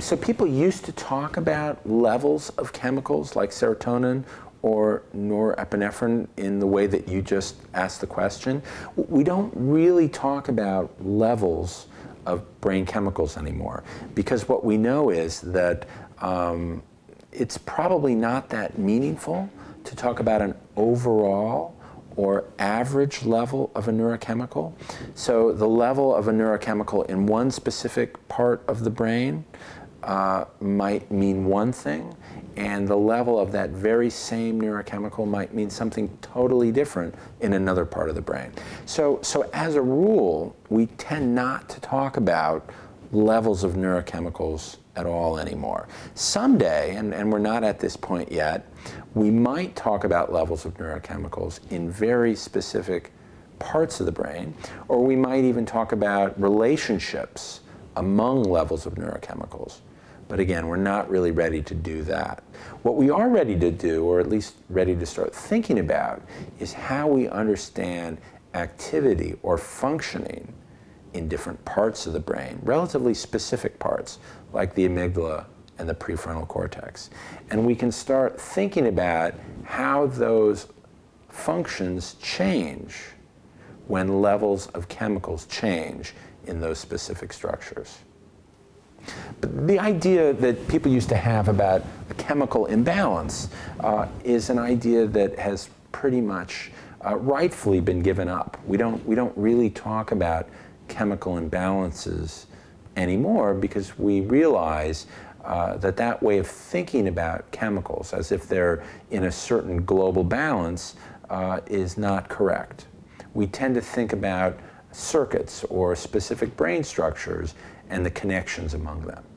So people used to talk about levels of chemicals like serotonin or norepinephrine in the way that you just asked the question. We don't really talk about levels of brain chemicals anymore, because what we know is that it's probably not that meaningful to talk about an overall or average level of a neurochemical. So the level of a neurochemical in one specific part of the brain might mean one thing, and the level of that very same neurochemical might mean something totally different in another part of the brain. So as a rule, we tend not to talk about levels of neurochemicals at all anymore. Someday, and we're not at this point yet, we might talk about levels of neurochemicals in very specific parts of the brain, or we might even talk about relationships among levels of neurochemicals. But again, we're not really ready to do that. What we are ready to do, or at least ready to start thinking about, is how we understand activity or functioning in different parts of the brain, relatively specific parts, like the amygdala and the prefrontal cortex. And we can start thinking about how those functions change when levels of chemicals change in those specific structures. But the idea that people used to have about a chemical imbalance is an idea that has pretty much rightfully been given up. We don't really talk about chemical imbalances anymore, because we realize that way of thinking about chemicals as if they're in a certain global balance is not correct. We tend to think about circuits or specific brain structures and the connections among them.